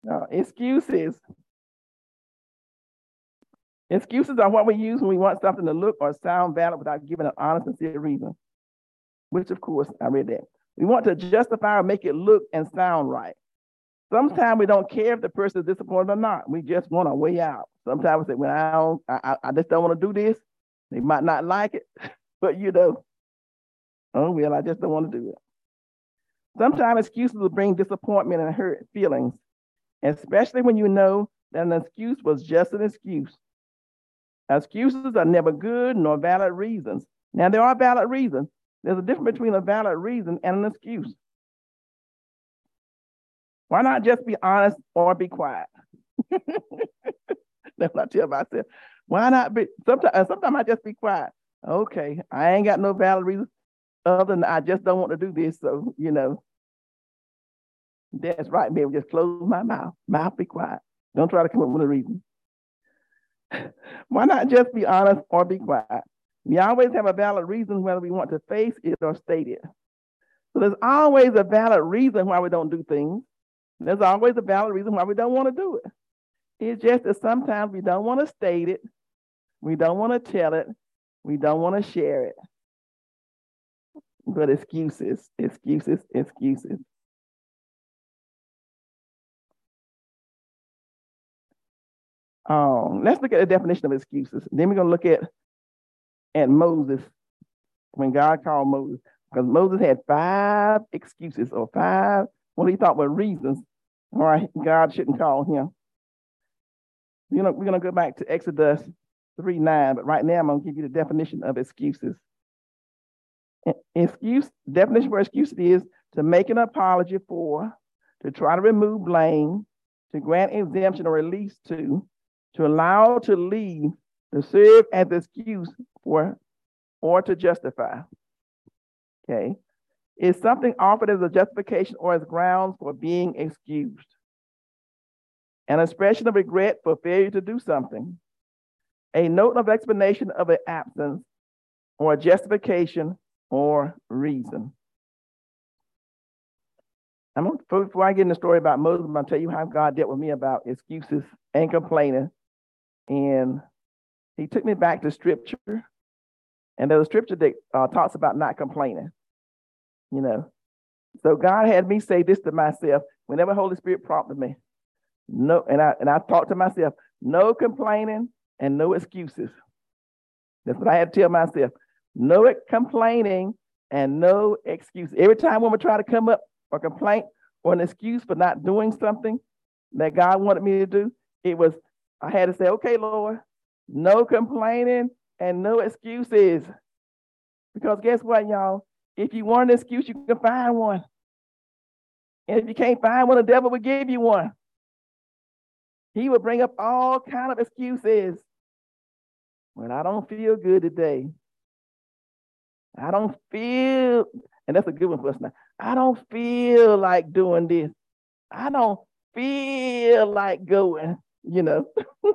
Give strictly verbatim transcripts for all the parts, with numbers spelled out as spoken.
No, excuses. Excuses are what we use when we want something to look or sound valid without giving an honest and sincere reason, which, of course, I read that. We want to justify or make it look and sound right. Sometimes we don't care if the person is disappointed or not. We just want a way out. Sometimes we say, well, I, don't, I, I just don't want to do this. They might not like it, but you know, oh, well, I just don't want to do it. Sometimes excuses will bring disappointment and hurt feelings, especially when you know that an excuse was just an excuse. Excuses are never good nor valid reasons. Now, there are valid reasons. There's a difference between a valid reason and an excuse. Why not just be honest or be quiet? That's what I tell myself. Why not be? Sometimes, sometimes I just be quiet. Okay, I ain't got no valid reason other than I just don't want to do this. So, you know, that's right, baby. Just close my mouth. Mouth, be quiet. Don't try to come up with a reason. Why not just be honest or be quiet? We always have a valid reason whether we want to face it or state it. So there's always a valid reason why we don't do things. There's always a valid reason why we don't want to do it. It's just that sometimes we don't want to state it. We don't want to tell it. We don't want to share it. But excuses, excuses, excuses. Um, let's look at the definition of excuses. Then we're going to look at, at Moses, when God called Moses, because Moses had five excuses or five, what he thought were reasons why God shouldn't call him. You know, we're going to go back to Exodus three nine, but right now I'm going to give you the definition of excuses. Excuse, definition for excuse is to make an apology for, to try to remove blame, to grant exemption or release to, to allow to leave, to serve as excuse for, or to justify. Okay. Is something offered as a justification or as grounds for being excused. An expression of regret for failure to do something. A note of explanation of an absence or a justification or reason. I'm gonna, before I get in the story about Moses, I'm going to tell you how God dealt with me about excuses and complaining. And he took me back to scripture. And there's a scripture that uh, talks about not complaining, you know. So God had me say this to myself whenever Holy Spirit prompted me. No, and I and I talked to myself, no complaining and no excuses. That's what I had to tell myself. No complaining and no excuse. Every time when we try to come up or complaint or an excuse for not doing something that God wanted me to do, it was, I had to say, okay, Lord, no complaining and no excuses. Because guess what, y'all? If you want an excuse, you can find one. And if you can't find one, the devil will give you one. He will bring up all kind of excuses. When I don't feel good today, I don't feel, and that's a good one for us now. I don't feel like doing this. I don't feel like going, you know.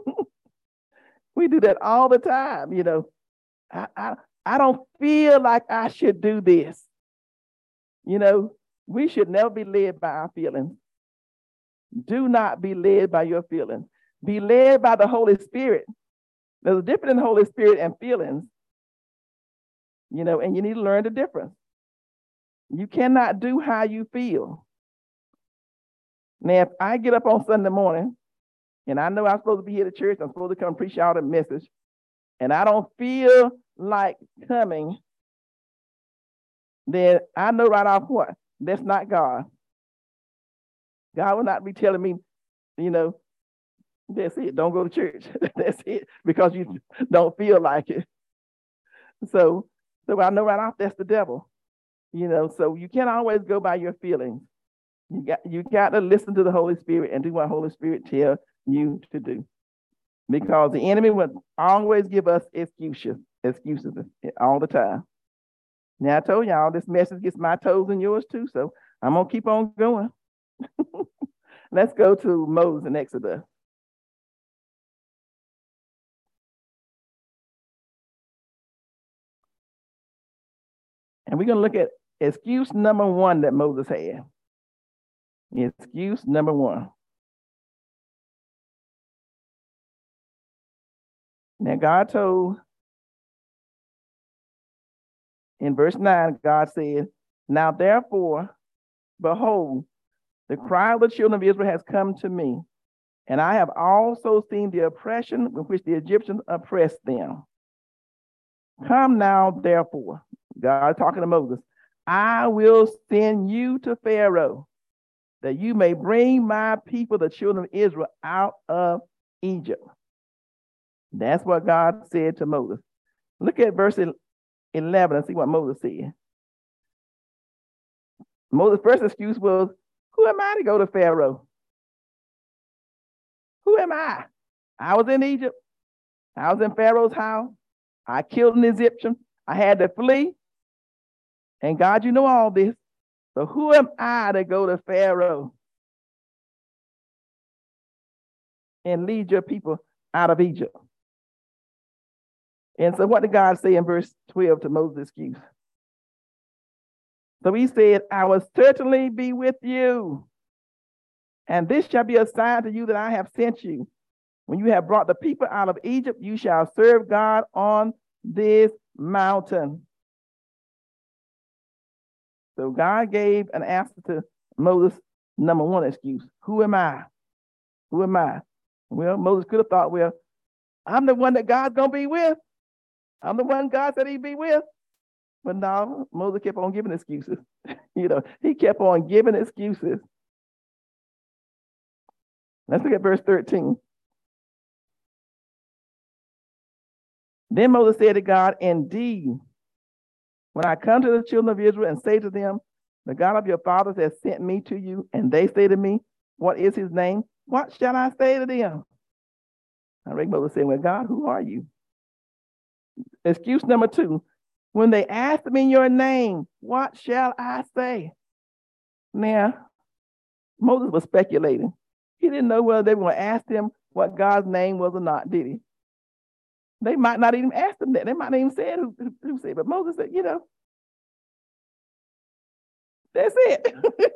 We do that all the time, you know. I, I, I don't feel like I should do this. You know, we should never be led by our feelings. Do not be led by your feelings. Be led by the Holy Spirit. There's a difference in the Holy Spirit and feelings, you know, and you need to learn the difference. You cannot do how you feel. Now, if I get up on Sunday morning and I know I'm supposed to be here at church, I'm supposed to come preach out a message, and I don't feel like coming, then I know right off what? That's not God. God will not be telling me, you know, that's it, don't go to church. That's it, because you don't feel like it. So, so I know right off that's the devil. You know, so you can't always go by your feelings. You got you got to listen to the Holy Spirit and do what Holy Spirit tells you to do. Because the enemy will always give us excuses, excuses all the time. Now I told y'all this message gets my toes and yours too, so I'm gonna keep on going. Let's go to Moses and Exodus. And we're gonna look at excuse number one that Moses had. Excuse number one. Now God told, in verse nine, God said, now therefore, behold, the cry of the children of Israel has come to me, and I have also seen the oppression with which the Egyptians oppressed them. Come now, therefore, God talking to Moses, I will send you to Pharaoh, that you may bring my people, the children of Israel, out of Egypt. That's what God said to Moses. Look at verse eleven and see what Moses said. Moses' first excuse was, who am I to go to Pharaoh? Who am I? I was in Egypt. I was in Pharaoh's house. I killed an Egyptian. I had to flee. And God, you know all this. So who am I to go to Pharaoh and lead your people out of Egypt? And so what did God say in verse twelve to Moses' excuse? So he said, I will certainly be with you. And this shall be a sign to you that I have sent you. When you have brought the people out of Egypt, you shall serve God on this mountain. So God gave an answer to Moses' number one excuse. Who am I? Who am I? Well, Moses could have thought, well, I'm the one that God's going to be with. I'm the one God said he'd be with. But no, Moses kept on giving excuses. you know, he kept on giving excuses. Let's look at verse thirteen. Then Moses said to God, indeed, when I come to the children of Israel and say to them, the God of your fathers has sent me to you, and they say to me, what is his name? What shall I say to them? I read Moses saying, well, God, who are you? Excuse number two, when they ask me your name, what shall I say? Now, Moses was speculating. He didn't know whether they were going to ask him what God's name was or not, did he? They might not even ask him that. They might not even say it who, who, who said, but Moses said, you know, that's it.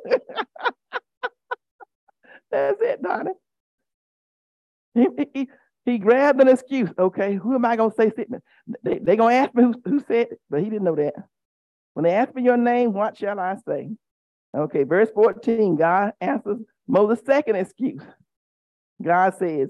That's it, Donnie. He, he, he grabbed an excuse. Okay, who am I going to say sitting? They, they're going to ask me who, who said it, but he didn't know that. When they ask me your name, what shall I say? Okay, verse fourteen, God answers Moses' second excuse. God says,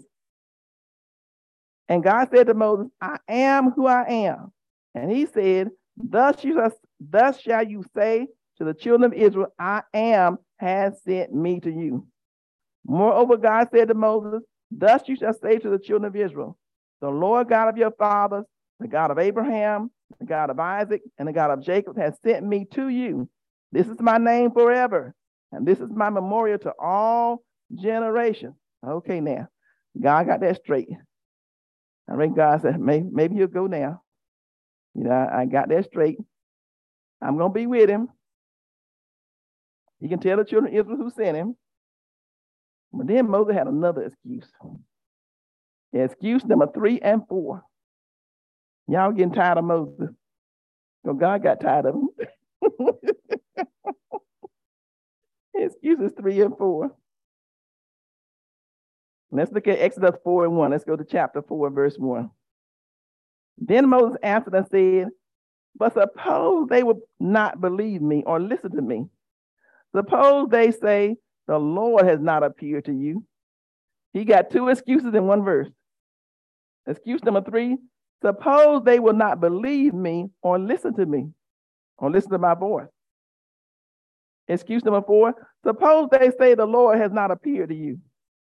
and God said to Moses, I am who I am. And he said, thus, you, thus shall you say to the children of Israel, I am has sent me to you. Moreover, God said to Moses, thus you shall say to the children of Israel, the Lord God of your fathers, the God of Abraham, the God of Isaac, and the God of Jacob has sent me to you. This is my name forever, and this is my memorial to all generations. Okay, now, God got that straight. I think God said, maybe, maybe you'll go now. You know, I, I got that straight. I'm going to be with him. He can tell the children of Israel who sent him. But then Moses had another excuse. Excuse number three and four. Y'all getting tired of Moses. So God got tired of him. Excuses three and four. Let's look at Exodus four and one. Let's go to chapter four, verse one. Then Moses answered and said, but suppose they would not believe me or listen to me. Suppose they say, the Lord has not appeared to you. He got two excuses in one verse. Excuse number three, suppose they will not believe me or listen to me or listen to my voice. Excuse number four, suppose they say the Lord has not appeared to you.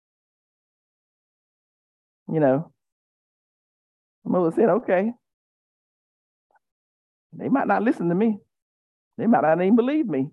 You know, Moses said, okay, they might not listen to me. They might not even believe me.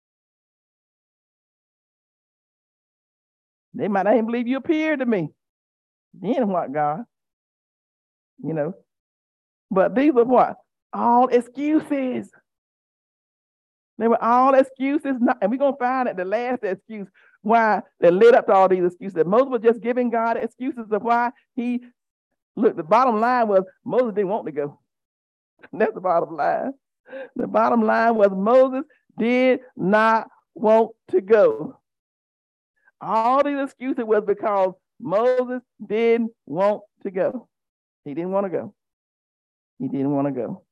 They might not even believe you appeared to me. Then what, God? You know, but these are what? All excuses. They were all excuses. Not, and we're going to find that the last excuse why that led up to all these excuses. That Moses was just giving God excuses of why he, look, the bottom line was Moses didn't want to go. That's the bottom line. The bottom line was Moses did not want to go. All these excuses was because Moses didn't want to go. He didn't want to go. He didn't want to go.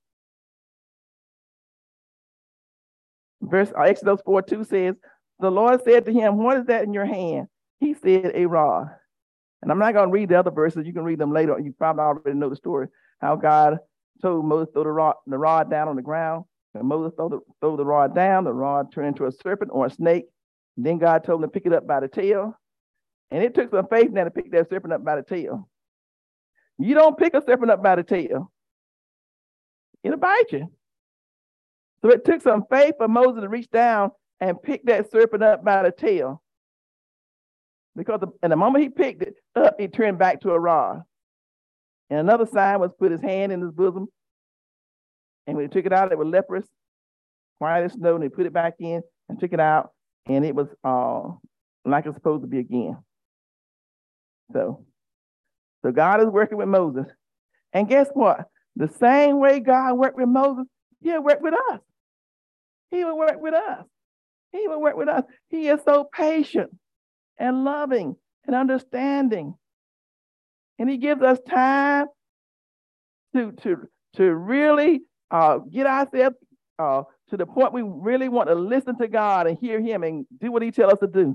Verse uh, Exodus four two says, the Lord said to him, what is that in your hand? He said, a rod. And I'm not going to read the other verses. You can read them later. You probably already know the story, how God told Moses to throw the rod, the rod down on the ground. And Moses threw the, throw the rod down. The rod turned into a serpent or a snake. And then God told him to pick it up by the tail. And it took some faith now to pick that serpent up by the tail. You don't pick a serpent up by the tail. It'll bite you. So it took some faith for Moses to reach down and pick that serpent up by the tail. Because the, and the moment he picked it up, it turned back to a rod. And another sign was put his hand in his bosom. And when he took it out, it was leprous, white as snow. And he put it back in and took it out. And it was uh, like it's supposed to be again. So, so God is working with Moses. And guess what? The same way God worked with Moses, he'll work with us. He will work with us. He will work with us. He is so patient and loving and understanding. And he gives us time to, to, to really uh, get ourselves uh, to the point we really want to listen to God and hear him and do what he tells us to do.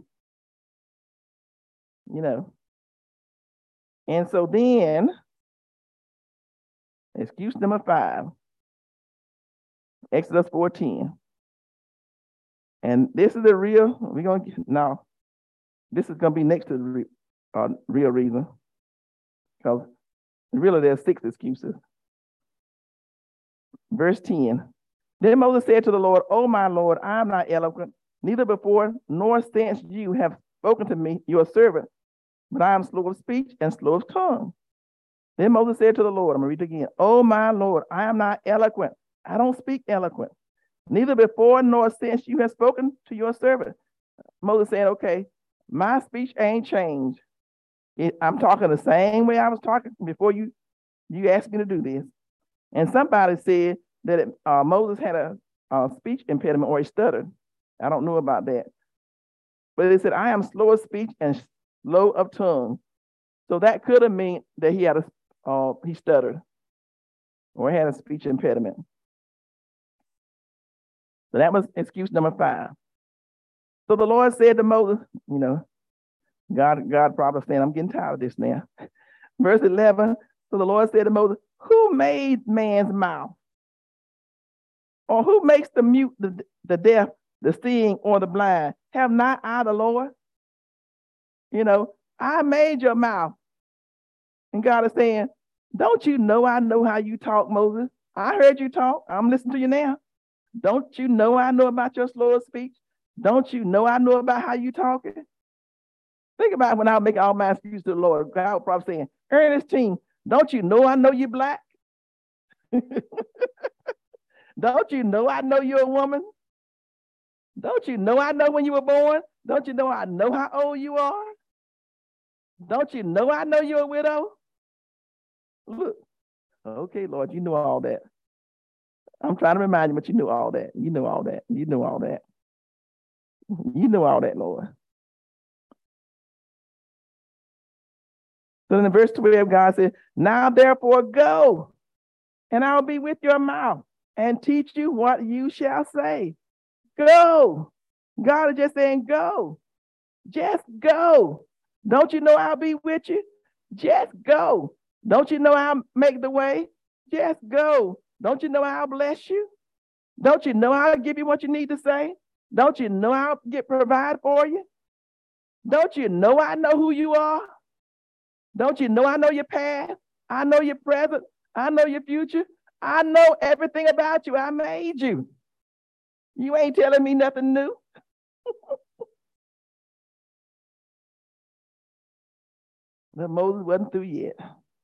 You know. And so then, excuse number five, Exodus fourteen. And this is the real, we're going to, now, this is going to be next to the re, uh, real reason. Because really there's six excuses. Verse ten. Then Moses said to the Lord, oh my Lord, I am not eloquent, neither before nor since you have spoken to me, your servant, but I am slow of speech and slow of tongue. Then Moses said to the Lord, I'm going to read it again, oh my Lord, I am not eloquent. I don't speak eloquent. Neither before nor since you have spoken to your servant. Moses said, okay, my speech ain't changed. It, I'm talking the same way I was talking before you, you asked me to do this. And somebody said that it, uh, Moses had a, a speech impediment or he stuttered. I don't know about that. But it said, I am slow of speech and slow of tongue. So that could have meant that he had a, uh, he stuttered or he had a speech impediment. So that was excuse number five. So the Lord said to Moses, you know, God, God probably saying, I'm getting tired of this now. Verse eleven, so the Lord said to Moses, who made man's mouth? Or who makes the mute, the, the deaf, the seeing, or the blind? Have not I the Lord? You know, I made your mouth. And God is saying, don't you know I know how you talk, Moses? I heard you talk. I'm listening to you now. Don't you know I know about your slow of speech? Don't you know I know about how you talking? Think about when I make all my excuses to the Lord. God was probably saying, Ernestine, don't you know I know you're black? Don't you know I know you're a woman? Don't you know I know when you were born? Don't you know I know how old you are? Don't you know I know you're a widow? Look, okay, Lord, you know all that. I'm trying to remind you, but you know all that. You know all that. You know all that. You know all that, Lord. So in the verse twelve, God said, now therefore go, and I'll be with your mouth and teach you what you shall say. Go. God is just saying, go. Just go. Don't you know I'll be with you? Just go. Don't you know I'll make the way? Just go. Don't you know I'll bless you? Don't you know I'll give you what you need to say? Don't you know I'll get provide for you? Don't you know I know who you are? Don't you know I know your past? I know your present. I know your future. I know everything about you. I made you. You ain't telling me nothing new. But Moses wasn't through yet.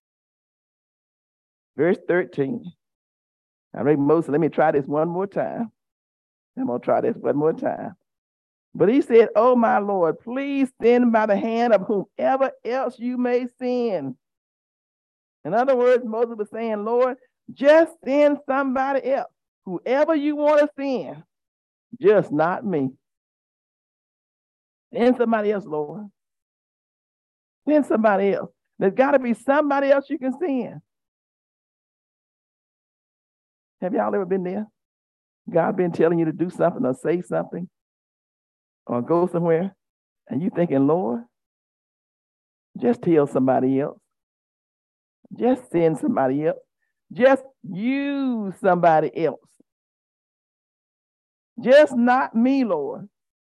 Verse thirteen. I read Moses, let me try this one more time. I'm going to try this one more time. But he said, oh, my Lord, please send by the hand of whomever else you may send. In other words, Moses was saying, Lord, just send somebody else, whoever you want to send, just not me. Send somebody else, Lord. Send somebody else. There's got to be somebody else you can send. Have y'all ever been there? God been telling you to do something or say something or go somewhere, and you thinking, Lord, just tell somebody else. Just send somebody else. Just use somebody else. Just not me, Lord.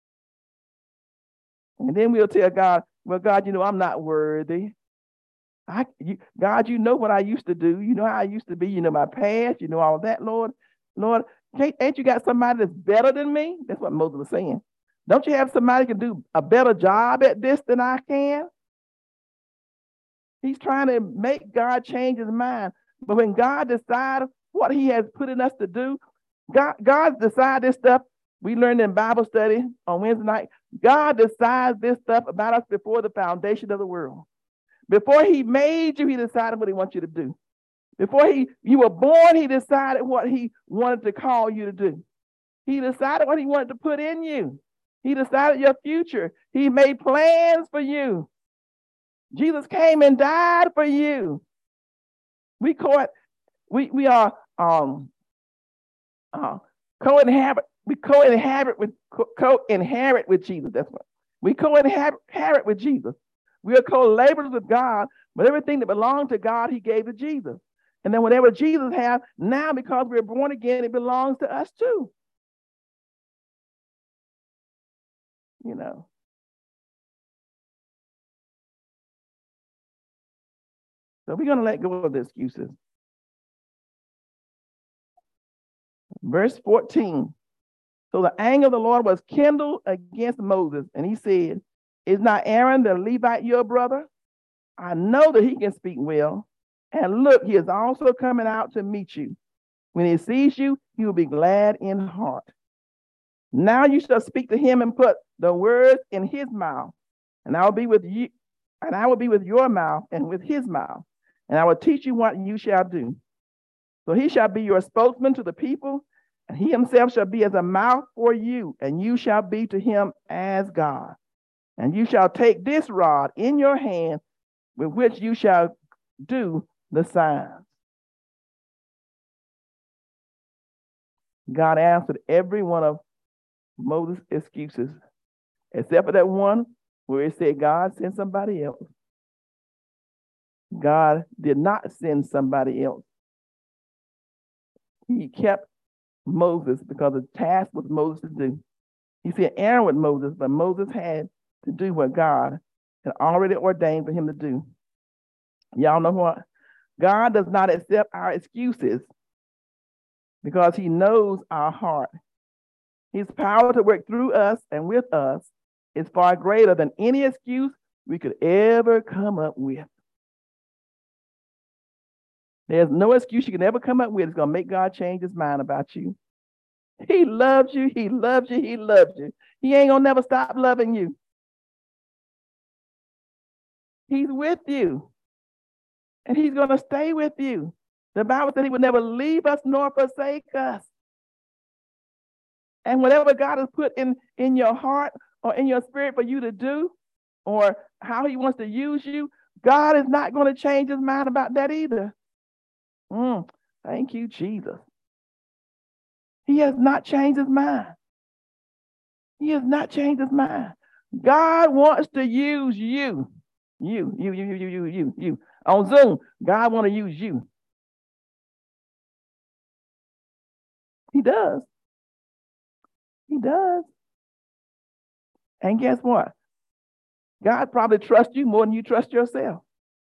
And then we'll tell God, well, God, you know, I'm not worthy. I, you, God, you know what I used to do. You know how I used to be. You know my past. You know all that, Lord. Lord, can't, ain't you got somebody that's better than me? That's what Moses was saying. Don't you have somebody who can do a better job at this than I can? He's trying to make God change his mind. But when God decides what he has put in us to do, God, God decides this stuff. We learned in Bible study on Wednesday night. God decides this stuff about us before the foundation of the world. Before he made you, he decided what he wants you to do. Before he you were born, he decided what he wanted to call you to do. He decided what he wanted to put in you. He decided your future. He made plans for you. Jesus came and died for you. We co we we are um uh, co-inhabit. We co-inhabit with co-inherit with Jesus. That's what we co-inherit with Jesus. We are co-laborers with God, but everything that belonged to God, he gave to Jesus. And then whatever Jesus has, now because we're born again, it belongs to us too. You know. So we're going to let go of the excuses. Verse fourteen. So the anger of the Lord was kindled against Moses, and he said, is not Aaron the Levite your brother? I know that he can speak well. And look, he is also coming out to meet you. When he sees you, he will be glad in heart. Now you shall speak to him and put the words in his mouth, and I will be with you, and I will be with your mouth and with his mouth, and I will teach you what you shall do. So he shall be your spokesman to the people, and he himself shall be as a mouth for you, and you shall be to him as God. And you shall take this rod in your hand with which you shall do the signs. God answered every one of Moses' excuses, except for that one where it said God sent somebody else. God did not send somebody else. He kept Moses because the task was Moses to do. He sent Aaron with Moses, but Moses had to do what God had already ordained for him to do. Y'all know what? God does not accept our excuses because he knows our heart. His power to work through us and with us is far greater than any excuse we could ever come up with. There's no excuse you can ever come up with that's going to make God change his mind about you. He loves you. He loves you. He loves you. He ain't going to never stop loving you. He's with you. And he's going to stay with you. The Bible said he would never leave us nor forsake us. And whatever God has put in, in your heart or in your spirit for you to do, or how he wants to use you, God is not going to change his mind about that either. Mm, thank you, Jesus. He has not changed his mind. He has not changed his mind. God wants to use you. You, you, you, you, you, you, you, you. On Zoom, God wants to use you. He does. He does. And guess what? God probably trusts you more than you trust yourself.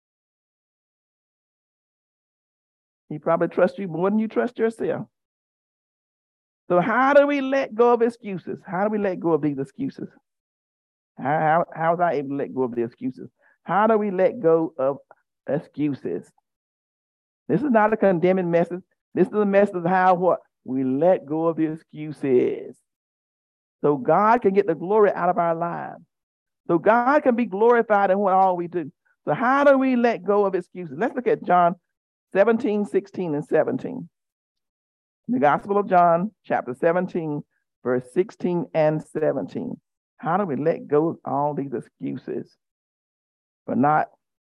He probably trusts you more than you trust yourself. So how do we let go of excuses? How do we let go of these excuses? How, how, how was I able to let go of the excuses? How do we let go of excuses? This is not a condemning message. This is a message of how what? We let go of the excuses. So God can get the glory out of our lives. So God can be glorified in what all we do. So how do we let go of excuses? Let's look at John seventeen, sixteen, and seventeen. The Gospel of John, chapter seventeen, verse sixteen and seventeen. How do we let go of all these excuses for not,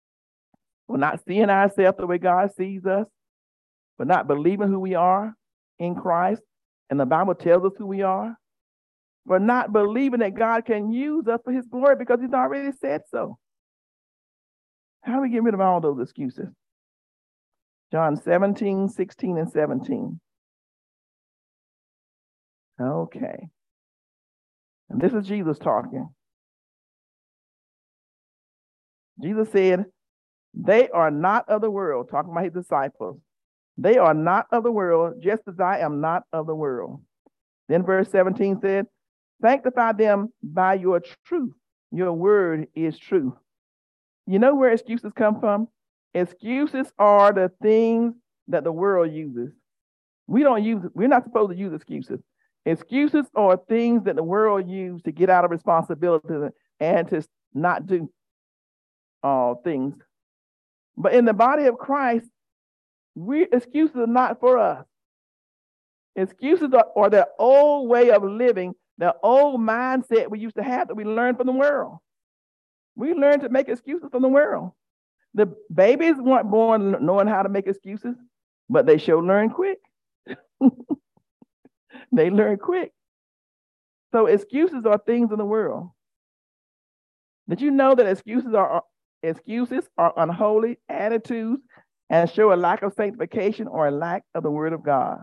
for not seeing ourselves the way God sees us, for not believing who we are, in Christ, and the Bible tells us who we are, for not believing that God can use us for his glory because he's already said so. How do we get rid of all those excuses? John seventeen, sixteen, and seventeen. Okay. And this is Jesus talking. Jesus said, they are not of the world, talking about his disciples. They are not of the world, just as I am not of the world. Then verse seventeen said, sanctify them by your truth. Your word is truth. You know where excuses come from? Excuses are the things that the world uses. We don't use, we're not supposed to use excuses. Excuses are things that the world uses to get out of responsibility and to not do uh, things. But in the body of Christ, we excuses are not for us. Excuses are, are the old way of living, the old mindset we used to have that we learned from the world. We learned to make excuses from the world. The babies weren't born knowing how to make excuses, but they sure learn quick. They learn quick. So excuses are things in the world. Did you know that excuses are excuses are unholy attitudes and show a lack of sanctification or a lack of the word of God?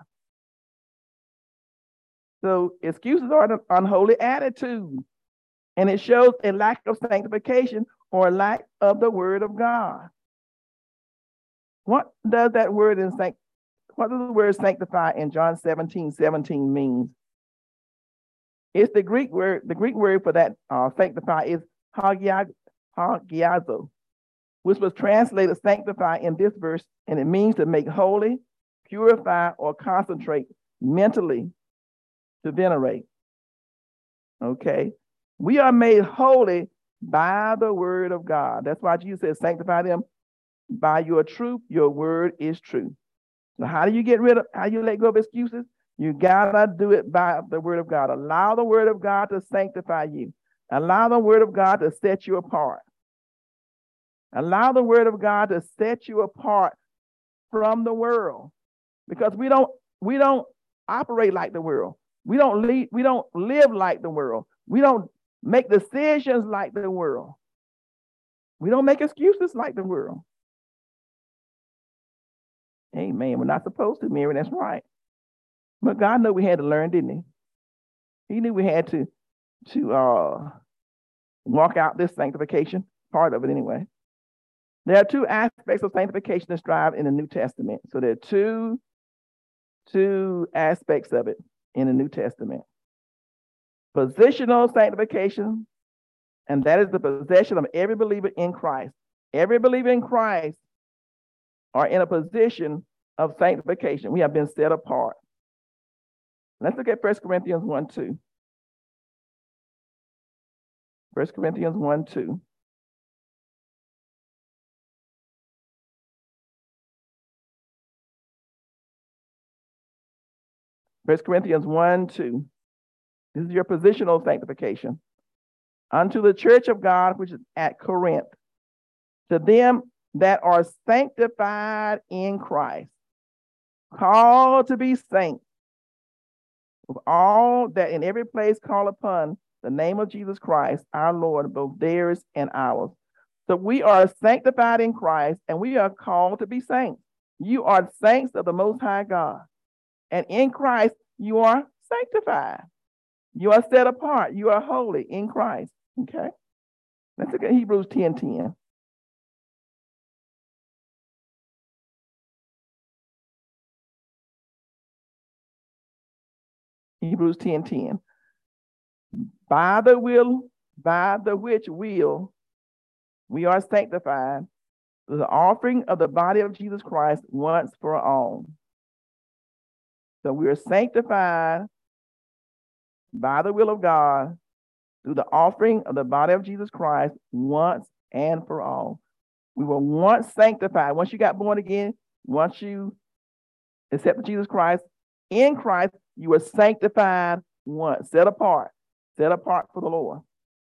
So excuses are an unholy attitude, and it shows a lack of sanctification or a lack of the word of God. What does that word in sanct- what does the word sanctify in John seventeen, seventeen mean? It's the Greek word, the Greek word for that uh, sanctify is hagiazo, which was translated sanctify in this verse, and it means to make holy, purify, or concentrate mentally, to venerate. Okay? We are made holy by the word of God. That's why Jesus says, sanctify them by your truth. Your word is true. So how do you get rid of, how you let go of excuses? You gotta do it by the word of God. Allow the word of God to sanctify you. Allow the word of God to set you apart. Allow the word of God to set you apart from the world. Because we don't, we don't operate like the world. We don't lead, we don't live like the world. We don't make decisions like the world. We don't make excuses like the world. Amen. We're not supposed to, Mary. That's right. But God knew we had to learn, didn't he? He knew we had to, to uh, walk out this sanctification, part of it anyway. There are two aspects of sanctification described in the New Testament. So there are two, two aspects of it in the New Testament. Positional sanctification, and that is the possession of every believer in Christ. Every believer in Christ are in a position of sanctification. We have been set apart. Let's look at First Corinthians one, two. First Corinthians one, two. First Corinthians one, two. This is your positional sanctification. Unto the church of God, which is at Corinth, to them that are sanctified in Christ, called to be saints, of all that in every place call upon the name of Jesus Christ, our Lord, both theirs and ours. So we are sanctified in Christ, and we are called to be saints. You are saints of the Most High God. And in Christ, you are sanctified. You are set apart. You are holy in Christ. Okay? Let's look at Hebrews ten, ten. Hebrews ten, ten. By the will, by the which will we are sanctified, the offering of the body of Jesus Christ once for all. So we are sanctified by the will of God through the offering of the body of Jesus Christ once and for all. We were once sanctified. Once you got born again, once you accepted Jesus Christ, in Christ, you were sanctified once, set apart, set apart for the Lord.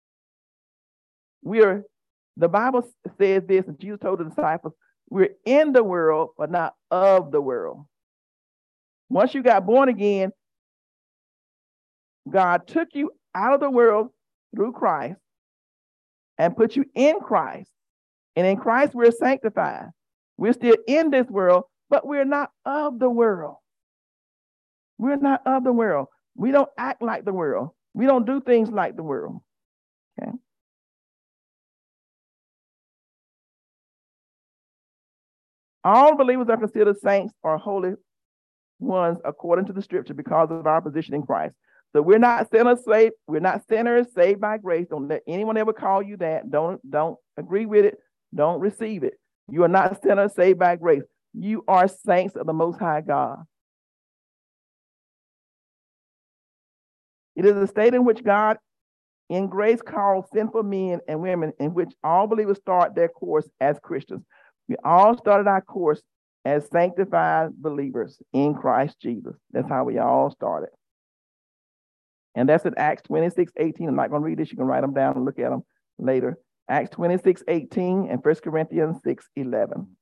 We are, the Bible says this, and Jesus told the disciples, we're in the world, but not of the world. Once you got born again, God took you out of the world through Christ and put you in Christ. And in Christ, we're sanctified. We're still in this world, but we're not of the world. We're not of the world. We don't act like the world. We don't do things like the world. Okay. All believers are considered saints or holy ones according to the scripture because of our position in Christ. So we're not sinners saved. We're not sinners saved by grace. Don't let anyone ever call you that. Don't, don't agree with it. Don't receive it. You are not sinners saved by grace. You are saints of the Most High God. It is a state in which God in grace calls sinful men and women, in which all believers start their course as Christians. We all started our course as sanctified believers in Christ Jesus. That's how we all started. And that's in Acts twenty-six eighteen. I'm not going to read this. You can write them down and look at them later. Acts twenty-six eighteen and First Corinthians six eleven.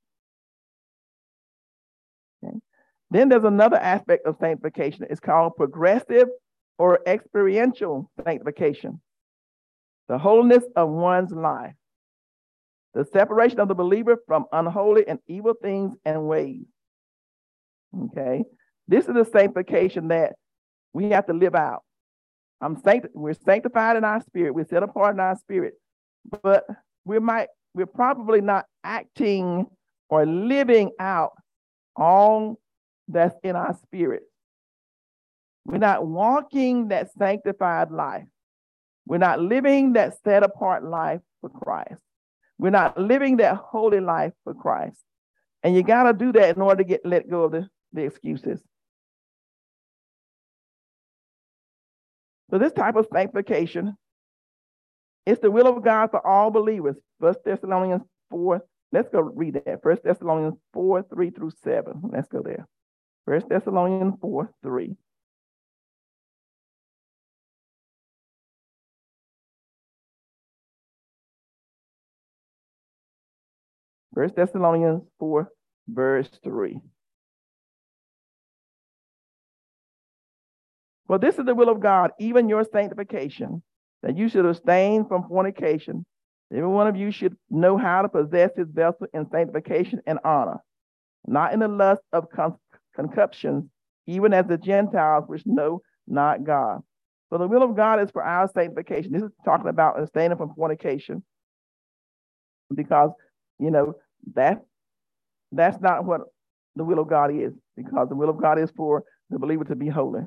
Okay. Then there's another aspect of sanctification. It's called progressive or experiential sanctification. The holiness of one's life. The separation of the believer from unholy and evil things and ways. Okay. This is a sanctification that we have to live out. I'm sanct- we're sanctified in our spirit. We're set apart in our spirit. But we might, we're probably not acting or living out all that's in our spirit. We're not walking that sanctified life. We're not living that set apart life for Christ. We're not living that holy life for Christ. And you got to do that in order to get let go of the, the excuses. So this type of sanctification is the will of God for all believers. First Thessalonians four, let's go read that. First Thessalonians four, three through seven. Let's go there. First Thessalonians four, three. First Thessalonians four, verse three. For this is the will of God, even your sanctification, that you should abstain from fornication. Every one of you should know how to possess his vessel in sanctification and honor, not in the lust of con- concupiscence, even as the Gentiles which know not God. So the will of God is for our sanctification. This is talking about abstaining from fornication, because, you know, that, that's not what the will of God is, because the will of God is for the believer to be holy.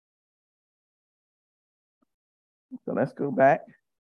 So let's go back.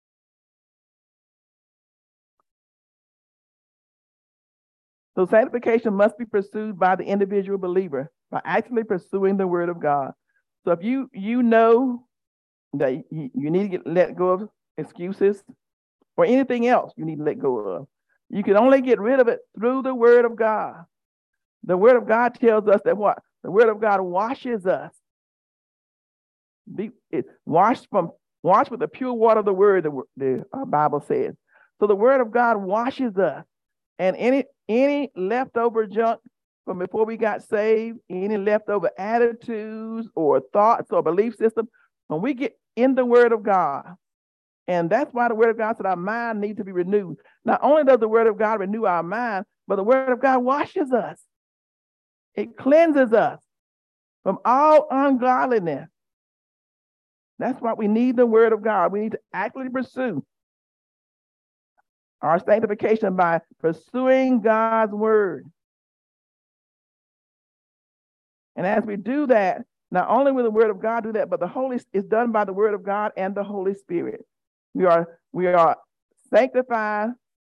So sanctification must be pursued by the individual believer by actually pursuing the word of God. So if you you know that you, you need to get let go of excuses or anything else you need to let go of, you can only get rid of it through the word of God. The word of God tells us that what? The word of God washes us. Be, it washed from washed with the pure water of the word, the, the uh, Bible says. So the word of God washes us. And any any leftover junk from before we got saved, any leftover attitudes or thoughts or belief system, when we get in the word of God, and that's why the word of God said our mind needs to be renewed. Not only does the word of God renew our mind, but the word of God washes us. It cleanses us from all ungodliness. That's why we need the word of God. We need to actively pursue our sanctification by pursuing God's word. And as we do that, not only will the word of God do that, but the Holy is done by the word of God and the Holy Spirit. We are we are sanctified.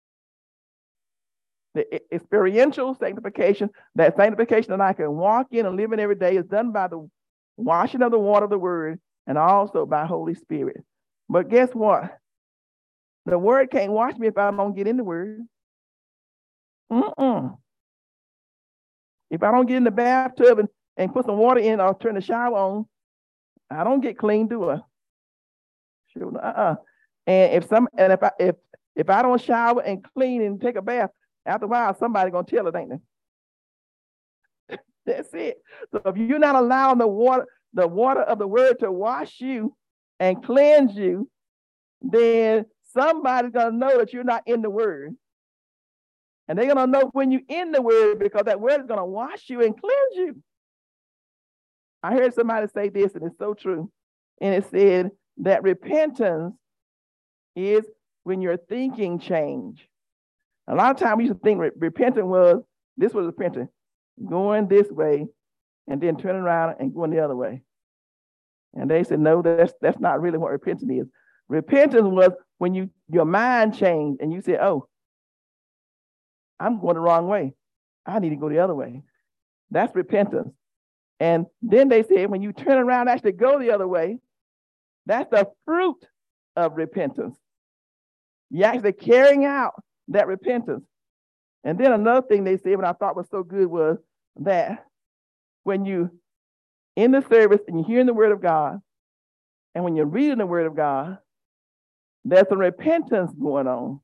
The experiential sanctification, that sanctification that I can walk in and live in every day, is done by the washing of the water of the word and also by Holy Spirit. But guess what? The word can't wash me if I don't get in the word. Mm-mm. If I don't get in the bathtub and, and put some water in or turn the shower on, I don't get clean, do I? Sure. Uh-uh. And if some and if I if if I don't shower and clean and take a bath, after a while somebody's gonna tell it, ain't they? That's it. So if you're not allowing the water, the water of the word to wash you and cleanse you, then somebody's going to know that you're not in the word. And they're going to know when you're in the word, because that word is going to wash you and cleanse you. I heard somebody say this, and it's so true. And it said that repentance is when your thinking change. A lot of times we used to think re- repentance was, this was repentance, going this way and then turning around and going the other way. And they said, no, that's that's not really what repentance is. Repentance was when you your mind changed and you said, oh, I'm going the wrong way. I need to go the other way. That's repentance. And then they said, when you turn around and actually go the other way, that's the fruit of repentance. You're actually carrying out that repentance. And then another thing they said, what I thought was so good, was that when you in the service and you're hearing the word of God, and when you're reading the word of God, there's some repentance going on.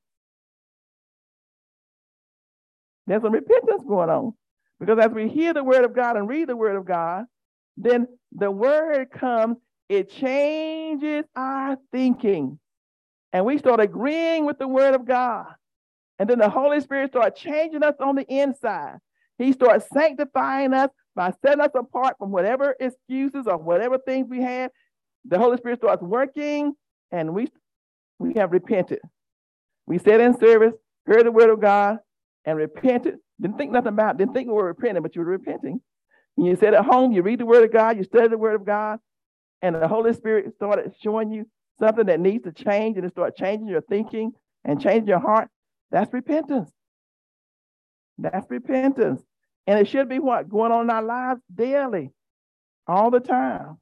There's some repentance going on. Because as we hear the word of God and read the word of God, then the word comes, it changes our thinking. And we start agreeing with the word of God. And then the Holy Spirit starts changing us on the inside. He starts sanctifying us by setting us apart from whatever excuses or whatever things we had. The Holy Spirit starts working, and we, we have repented. We sat in service, heard the word of God, and repented. Didn't think nothing about it. Didn't think we were repenting, but you were repenting. When you sat at home, you read the word of God, you study the word of God, and the Holy Spirit started showing you something that needs to change, and it started changing your thinking and changing your heart. That's repentance. That's repentance. And it should be what? Going on in our lives daily, all the time.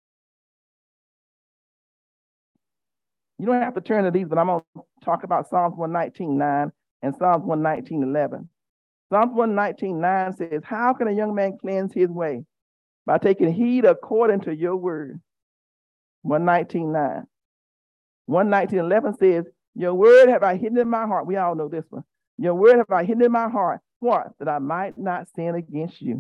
You don't have to turn to these, but I'm going to talk about Psalms one nineteen nine and Psalms one nineteen eleven. Psalms one nineteen nine says, how can a young man cleanse his way? By taking heed according to your word. one nineteen nine. one nineteen eleven says, your word have I hidden in my heart. We all know this one. Your word have I hidden in my heart. What? That I might not sin against you.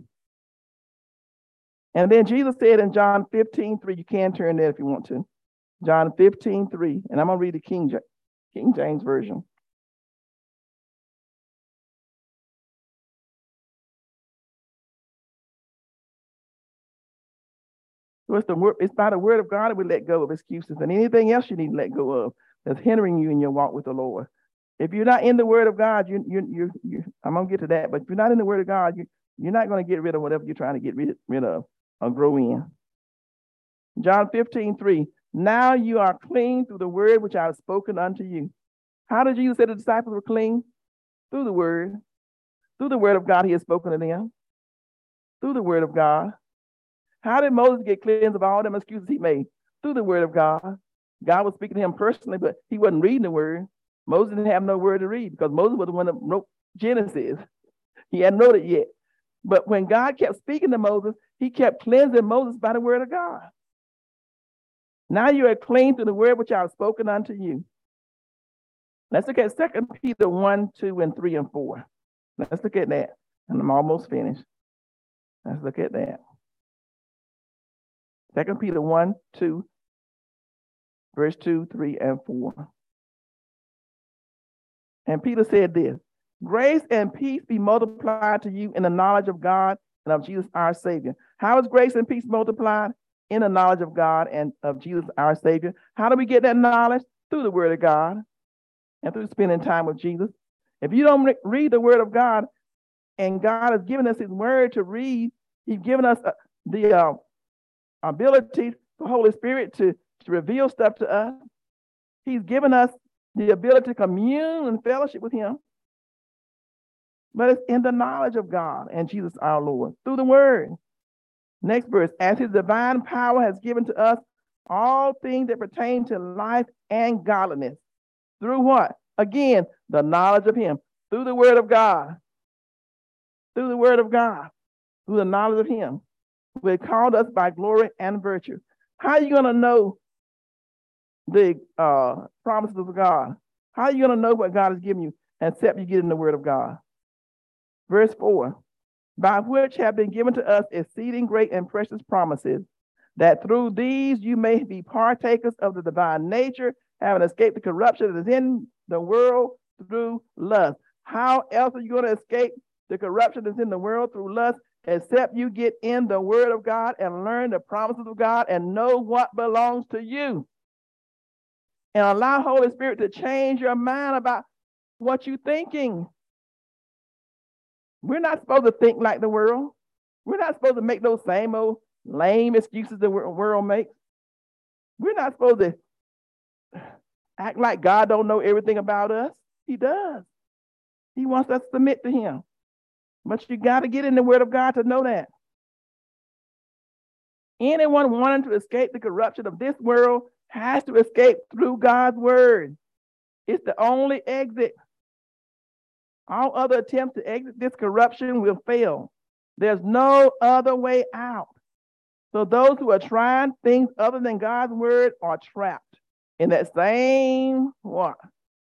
And then Jesus said in John fifteen three, you can turn there if you want to. John fifteen three, and I'm going to read the King, King James Version. So it's, the word, it's by the word of God that we let go of excuses and anything else you need to let go of that's hindering you in your walk with the Lord. If you're not in the word of God, you, you, you, you, I'm going to get to that, but if you're not in the word of God, you, you're not going to get rid of whatever you're trying to get rid, rid of or grow in. John fifteen three, now you are clean through the word which I have spoken unto you. How did Jesus say the disciples were clean? Through the word. Through the word of God he has spoken to them. Through the word of God. How did Moses get cleansed of all them excuses he made? Through the word of God. God was speaking to him personally, but he wasn't reading the word. Moses didn't have no word to read because Moses was the one that wrote Genesis. He hadn't wrote it yet. But when God kept speaking to Moses, he kept cleansing Moses by the word of God. Now you are clean through the word which I have spoken unto you. Let's look at Second Peter one, two, and three, and four. Let's look at that. And I'm almost finished. Let's look at that. Second Peter one, two, verse two, three, and four. And Peter said this, grace and peace be multiplied to you in the knowledge of God and of Jesus our Savior. How is grace and peace multiplied? In the knowledge of God and of Jesus our Savior. How do we get that knowledge? Through the word of God and through spending time with Jesus. If you don't re- read the word of God, and God has given us his word to read, he's given us uh, the uh, ability, the Holy Spirit to, to reveal stuff to us. He's given us the ability to commune and fellowship with him. But it's in the knowledge of God and Jesus our Lord, through the word. Next verse, as his divine power has given to us all things that pertain to life and godliness. Through what? Again, the knowledge of him. Through the word of God. Through the word of God. Through the knowledge of him. Who has called us by glory and virtue. How are you going to know the uh, promises of God? How are you going to know what God has given you except you get in the word of God? Verse four. by which have been given to us exceeding great and precious promises, that through these you may be partakers of the divine nature, having escaped the corruption that is in the world through lust. How else are you going to escape the corruption that's in the world through lust, except you get in the word of God and learn the promises of God and know what belongs to you? And allow Holy Spirit to change your mind about what you're thinking. We're not supposed to think like the world. We're not supposed to make those same old lame excuses the world makes. We're not supposed to act like God don't know everything about us. He does. He wants us to submit to him. But you got to get in the word of God to know that. Anyone wanting to escape the corruption of this world has to escape through God's word. It's the only exit. All other attempts to exit this corruption will fail. There's no other way out. So those who are trying things other than God's word are trapped in that same what?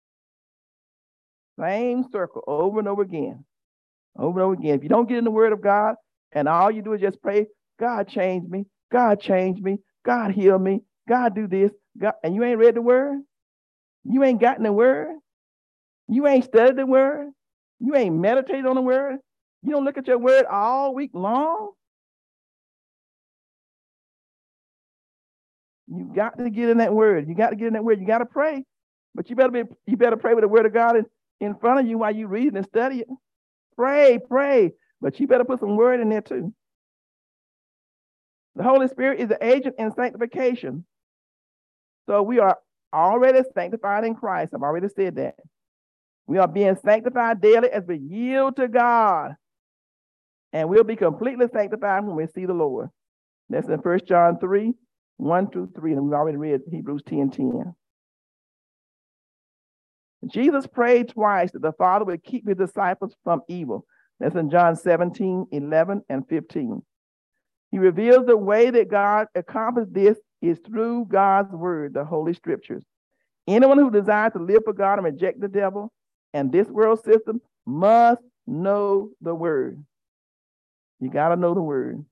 Same circle over and over again. Over and over again. If you don't get in the word of God and all you do is just pray, God change me, God change me, God heal me, God do this, God, and you ain't read the word, you ain't gotten the word, you ain't studied the word, you ain't meditated on the word, you don't look at your word all week long. You got to get in that word. You got to get in that word. You got to pray, but you better be. You better pray with the word of God in, in front of you while you read and study it. Pray, pray, but you better put some word in there too. The Holy Spirit is the agent in sanctification. So we are already sanctified in Christ. I've already said that. We are being sanctified daily as we yield to God, and we'll be completely sanctified when we see the Lord. That's in First John three. one through three, and we've already read Hebrews ten ten. Jesus prayed twice that the Father would keep his disciples from evil. That's in John seventeen, eleven, and fifteen. He reveals the way that God accomplished this is through God's word, the Holy Scriptures. Anyone who desires to live for God and reject the devil and this world system must know the word. You got to know the word.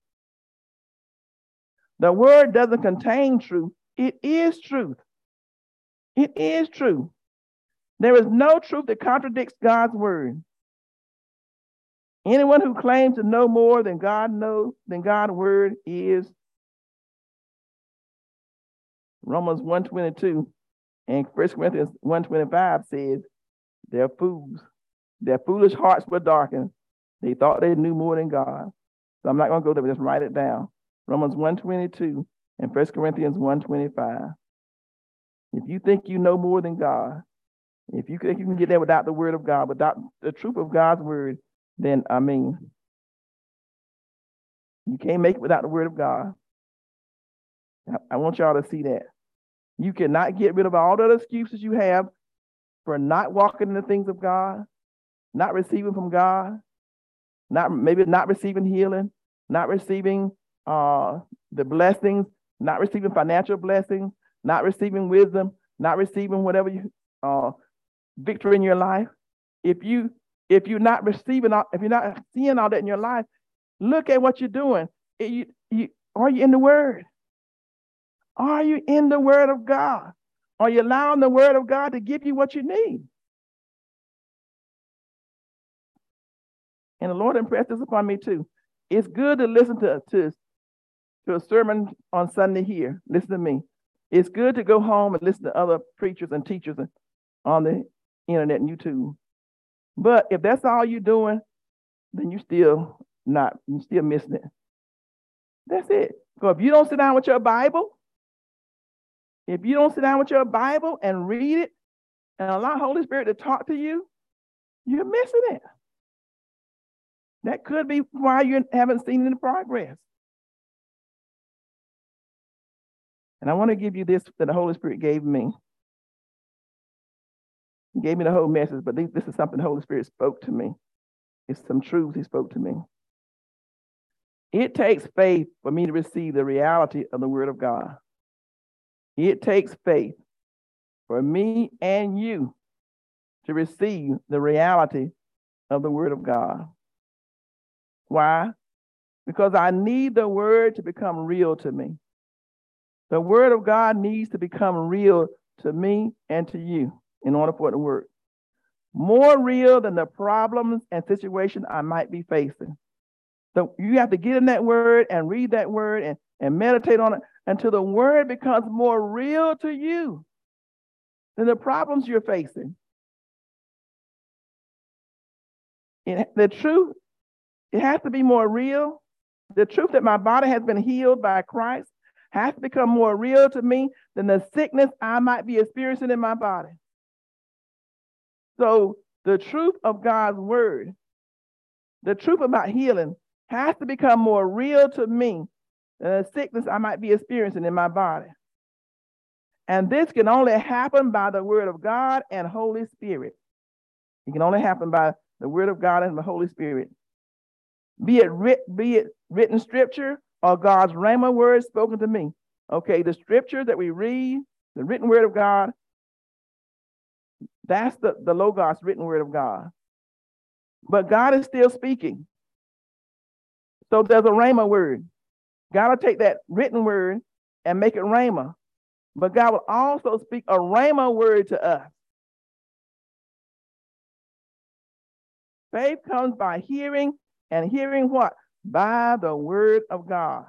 The word doesn't contain truth. It is truth. It is true. There is no truth that contradicts God's word. Anyone who claims to know more than God knows, than God's word is Romans one twenty-two and First Corinthians one twenty-five says, they're fools. Their foolish hearts were darkened. They thought they knew more than God. So I'm not going to go there, but just write it down. Romans one twenty-two and First Corinthians one twenty-five. If you think you know more than God, if you think you can get there without the word of God, without the truth of God's word, then, I mean, you can't make it without the word of God. I want y'all to see that. You cannot get rid of all the excuses you have for not walking in the things of God, not receiving from God, not maybe not receiving healing, not receiving uh, the blessings, not receiving financial blessings, not receiving wisdom, not receiving whatever you uh, victory in your life. If you if you're not receiving, all, if you're not seeing all that in your life, look at what you're doing. You, you, are you in the Word? Are you in the Word of God? Are you allowing the Word of God to give you what you need? And the Lord impressed this upon me too. It's good to listen to, to, to a sermon on Sunday here. Listen to me. It's good to go home and listen to other preachers and teachers on the internet and YouTube. But if that's all you're doing, then you still not, you still missing it. That's it. So if you don't sit down with your Bible, if you don't sit down with your Bible and read it and allow Holy Spirit to talk to you, you're missing it. That could be why you haven't seen any progress. And I want to give you this that the Holy Spirit gave me. He gave me the whole message, but this is something the Holy Spirit spoke to me. It's some truths he spoke to me. It takes faith for me to receive the reality of the Word of God. It takes faith for me and you to receive the reality of the Word of God. Why? Because I need the word to become real to me. The word of God needs to become real to me and to you in order for it to work. More real than the problems and situations I might be facing. So you have to get in that word and read that word and, and meditate on it until the word becomes more real to you than the problems you're facing. It, the truth, it has to be more real. The truth that my body has been healed by Christ has to become more real to me than the sickness I might be experiencing in my body. So the truth of God's word, the truth about healing, has to become more real to me than the sickness I might be experiencing in my body. And this can only happen by the word of God and Holy Spirit. It can only happen by the word of God and the Holy Spirit. Be it, writ, be it written scripture or God's rhema word spoken to me. Okay, the scripture that we read, the written word of God, that's the, the Logos, written word of God. But God is still speaking. So there's a rhema word. God will take that written word and make it rhema. But God will also speak a rhema word to us. Faith comes by hearing, and hearing what? By the word of God.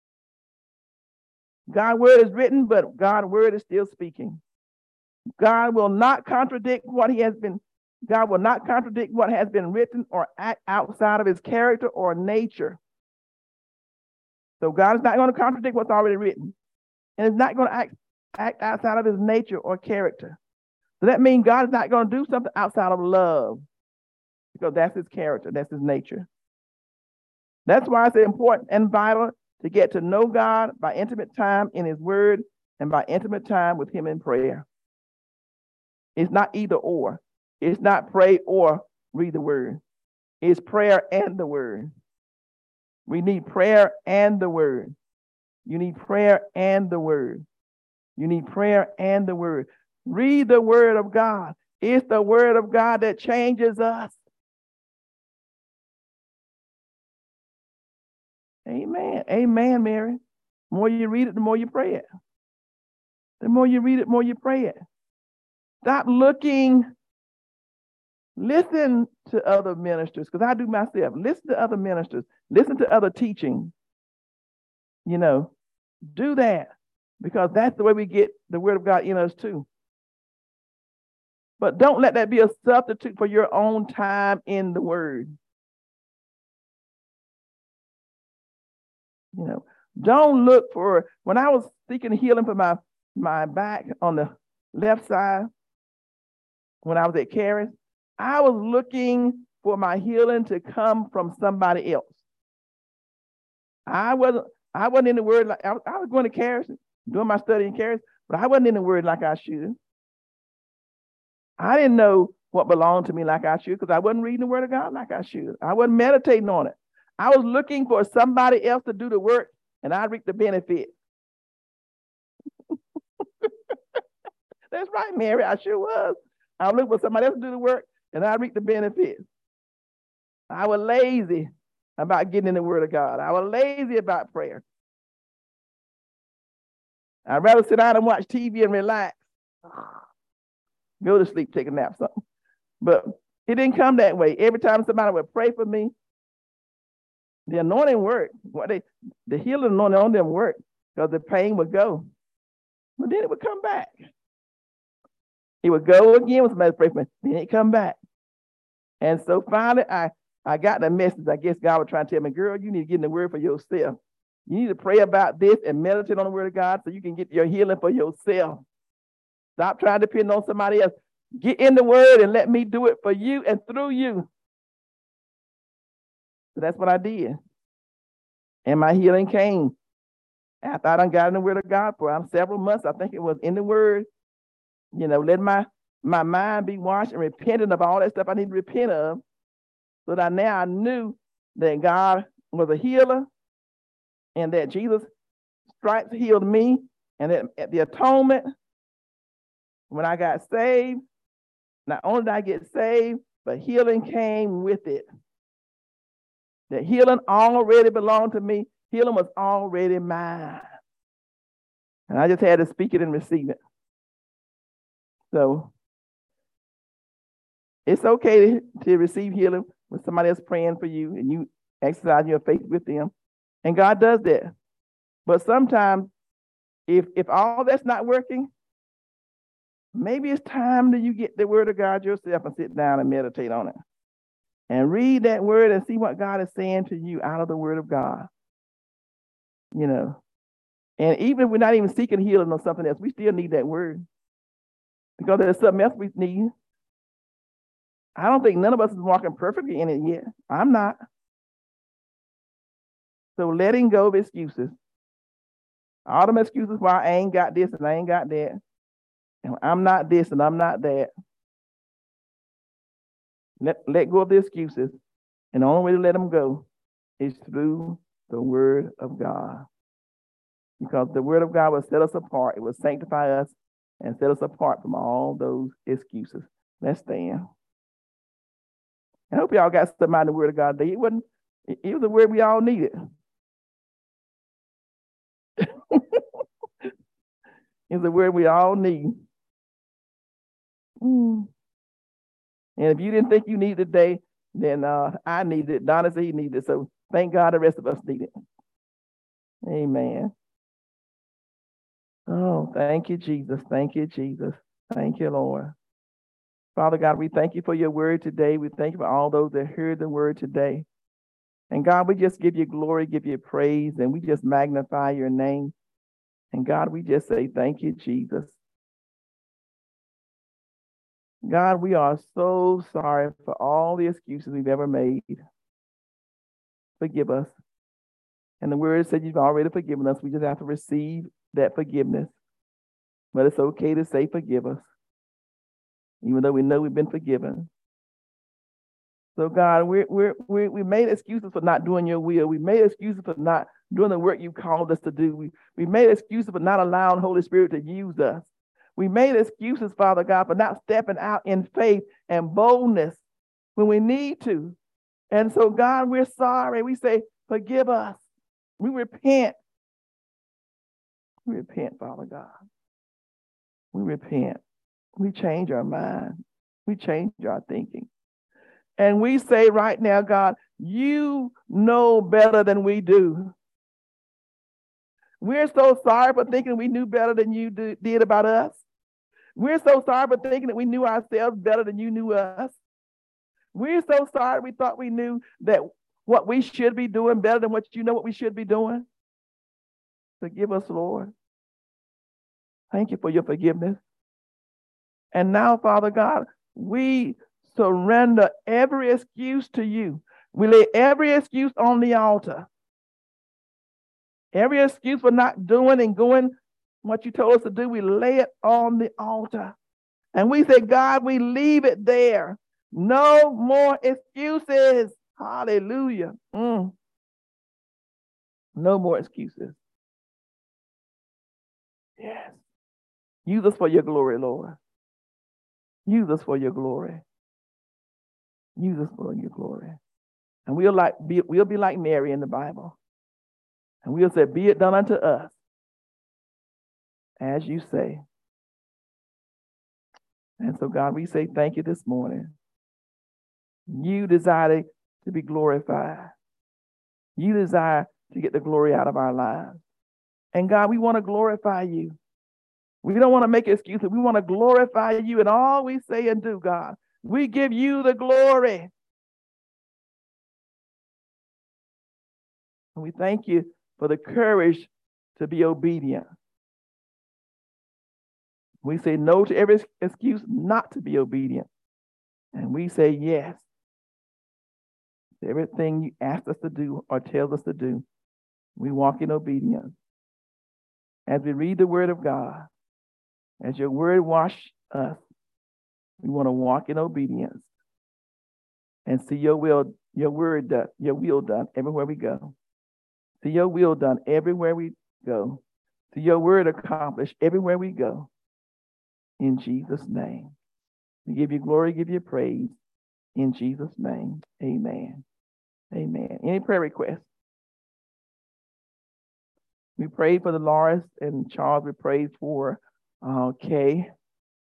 God's word is written, but God's word is still speaking. God will not contradict what he has been, God will not contradict what has been written or act outside of his character or nature. So God is not going to contradict what's already written. And it's not going to act, act outside of his nature or character. So that means God is not going to do something outside of love, because that's his character, that's his nature. That's why it's important and vital to get to know God by intimate time in his word and by intimate time with him in prayer. It's not either or. It's not pray or read the word. It's prayer and the word. We need prayer and the word. You need prayer and the word. You need prayer and the word. Read the word of God. It's the word of God that changes us. Amen. Amen, Mary. The more you read it, the more you pray it. The more you read it, the more you pray it. Stop looking. Listen to other ministers, because I do myself. Listen to other ministers. Listen to other teaching. You know, do that, because that's the way we get the word of God in us too. But don't let that be a substitute for your own time in the word. You know, don't look for, when I was seeking healing for my, my back on the left side, when I was at Caris, I was looking for my healing to come from somebody else. I wasn't, I wasn't in the word like, I, I was going to Caris, doing my study in Caris, but I wasn't in the word like I should. I didn't know what belonged to me like I should, because I wasn't reading the word of God like I should. I wasn't meditating on it. I was looking for somebody else to do the work, and I reaped the benefit. That's right, Mary. I sure was. I was looking for somebody else to do the work, and I reaped the benefits. I was lazy about getting in the word of God. I was lazy about prayer. I'd rather sit down and watch T V and relax. Go to sleep, take a nap, something. But it didn't come that way. Every time somebody would pray for me, the anointing worked. What they, the healing anointing on them worked, because the pain would go. But then it would come back. It would go again when somebody prayed for me. Then it come back. And so finally, I, I got the message. I guess God was trying to tell me, girl, you need to get in the word for yourself. You need to pray about this and meditate on the word of God so you can get your healing for yourself. Stop trying to depend on somebody else. Get in the word and let me do it for you and through you. So that's what I did. And my healing came after I done got in the word of God for um, several months. I think it was in the word, you know, let my, my mind be washed and repenting of all that stuff I need to repent of. So that now I knew that God was a healer and that Jesus' stripes healed me, and that at the atonement, when I got saved, not only did I get saved, but healing came with it. That healing already belonged to me. Healing was already mine. And I just had to speak it and receive it. So it's okay to, to receive healing when somebody else praying for you and you exercise your faith with them. And God does that. But sometimes if if all that's not working, maybe it's time that you get the word of God yourself and sit down and meditate on it. And read that word and see what God is saying to you out of the word of God. You know. And even if we're not even seeking healing or something else, we still need that word. Because there's something else we need. I don't think none of us is walking perfectly in it yet. I'm not. So letting go of excuses. All them excuses why I ain't got this and I ain't got that. And I'm not this and I'm not that. Let, let go of the excuses. And the only way to let them go is through the word of God. Because the word of God will set us apart. It will sanctify us and set us apart from all those excuses. Let's stand. I hope y'all got something out of the word of God today. It wasn't, it, it was a word we all needed. It's a word we all need. Mm. And if you didn't think you needed it today, then uh, I needed it. Donna said he needed it. So thank God the rest of us need it. Amen. Oh, thank you, Jesus. Thank you, Jesus. Thank you, Lord. Father God, we thank you for your word today. We thank you for all those that heard the word today. And God, we just give you glory, give you praise, and we just magnify your name. And God, we just say thank you, Jesus. God, we are so sorry for all the excuses we've ever made. Forgive us. And the word said you've already forgiven us. We just have to receive that forgiveness. But it's okay to say forgive us, even though we know we've been forgiven. So God, we we we we made excuses for not doing your will. We made excuses for not doing the work you called us to do. We we made excuses for not allowing Holy Spirit to use us. We made excuses, Father God, for not stepping out in faith and boldness when we need to. And so, God, we're sorry. We say, forgive us. We repent. We repent, Father God. We repent. We change our mind. We change our thinking. And we say right now, God, you know better than we do. We're so sorry for thinking we knew better than you do, did about us. We're so sorry for thinking that we knew ourselves better than you knew us. We're so sorry we thought we knew that what we should be doing better than what you know what we should be doing. Forgive us, Lord. Thank you for your forgiveness. And now, Father God, we surrender every excuse to you. We lay every excuse on the altar. Every excuse for not doing and going what you told us to do, we lay it on the altar. And we say, God, we leave it there. No more excuses. Hallelujah. Mm. No more excuses. Yes. Use us for your glory, Lord. Use us for your glory. Use us for your glory. And we'll like be, we'll be like Mary in the Bible. And we'll say, be it done unto us, as you say. And so, God, we say thank you this morning. You desire to be glorified. You desire to get the glory out of our lives. And God, we want to glorify you. We don't want to make excuses. We want to glorify you in all we say and do, God. We give you the glory. And we thank you for the courage to be obedient. We say no to every excuse not to be obedient. And we say yes to everything you ask us to do or tell us to do. We walk in obedience. As we read the word of God, as your word wash us, we want to walk in obedience and see your will, your word done, your will done everywhere we go. See your will done everywhere we go. See your word accomplished everywhere we go. In Jesus' name. We give you glory, give you praise. In Jesus' name, amen. Amen. Any prayer requests? We prayed for the Lawrence and Charles. We prayed for uh, Kay.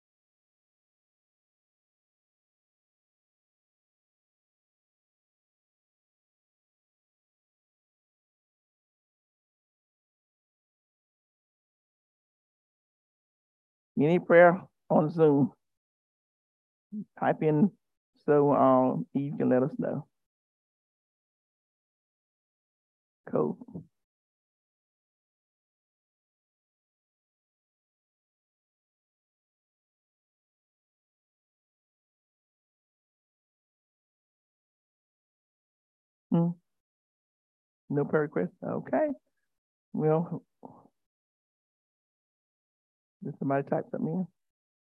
Any prayer on Zoom? Type in so um, you can let us know. Cool. Hmm. No prayer request? Okay. Well, did somebody type something in?